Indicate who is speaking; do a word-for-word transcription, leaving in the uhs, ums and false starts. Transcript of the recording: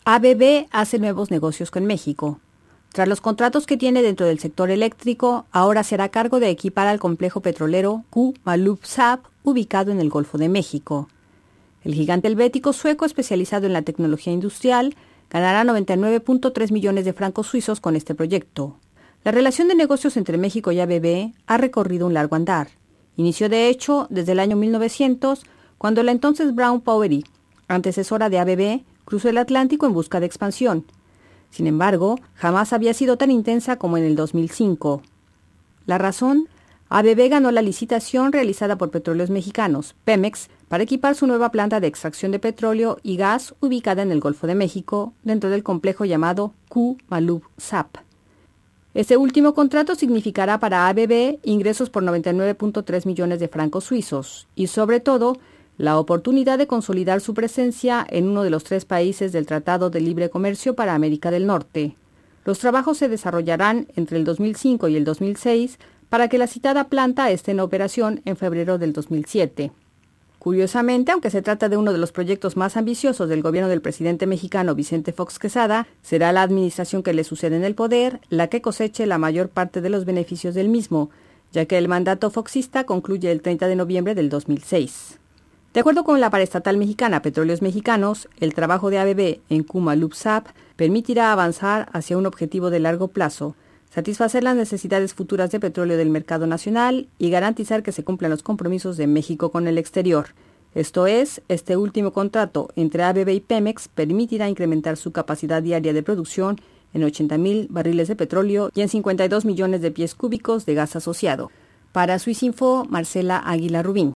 Speaker 1: A B B hace nuevos negocios con México. Tras los contratos que tiene dentro del sector eléctrico, ahora se hará cargo de equipar al complejo petrolero Q-Maloob-Zaap, ubicado en el Golfo de México. El gigante helvético sueco, especializado en la tecnología industrial, ganará noventa y nueve punto tres millones de francos suizos con este proyecto. La relación de negocios entre México y A B B ha recorrido un largo andar. Inició, de hecho, desde el año mil novecientos, cuando la entonces Brown Boveri, antecesora de A B B, cruzó el Atlántico en busca de expansión. Sin embargo, jamás había sido tan intensa como en el dos mil cinco. La razón: A B B ganó la licitación realizada por Petróleos Mexicanos, Pemex, para equipar su nueva planta de extracción de petróleo y gas ubicada en el Golfo de México, dentro del complejo llamado Q-Maloob-Zaap. Este último contrato significará para A B B ingresos por noventa y nueve punto tres millones de francos suizos y, sobre todo, la oportunidad de consolidar su presencia en uno de los tres países del Tratado de Libre Comercio para América del Norte. Los trabajos se desarrollarán entre el dos mil cinco y el dos mil seis para que la citada planta esté en operación en febrero del dos mil siete. Curiosamente, aunque se trata de uno de los proyectos más ambiciosos del gobierno del presidente mexicano Vicente Fox Quesada, será la administración que le sucede en el poder la que coseche la mayor parte de los beneficios del mismo, ya que el mandato foxista concluye el treinta de noviembre del dos mil seis. De acuerdo con la paraestatal mexicana Petróleos Mexicanos, el trabajo de A B B en Q-Maloob-Zaap permitirá avanzar hacia un objetivo de largo plazo, satisfacer las necesidades futuras de petróleo del mercado nacional y garantizar que se cumplan los compromisos de México con el exterior. Esto es, este último contrato entre A B B y Pemex permitirá incrementar su capacidad diaria de producción en ochenta mil barriles de petróleo y en cincuenta y dos millones de pies cúbicos de gas asociado. Para Swissinfo, Marcela Águila Rubín.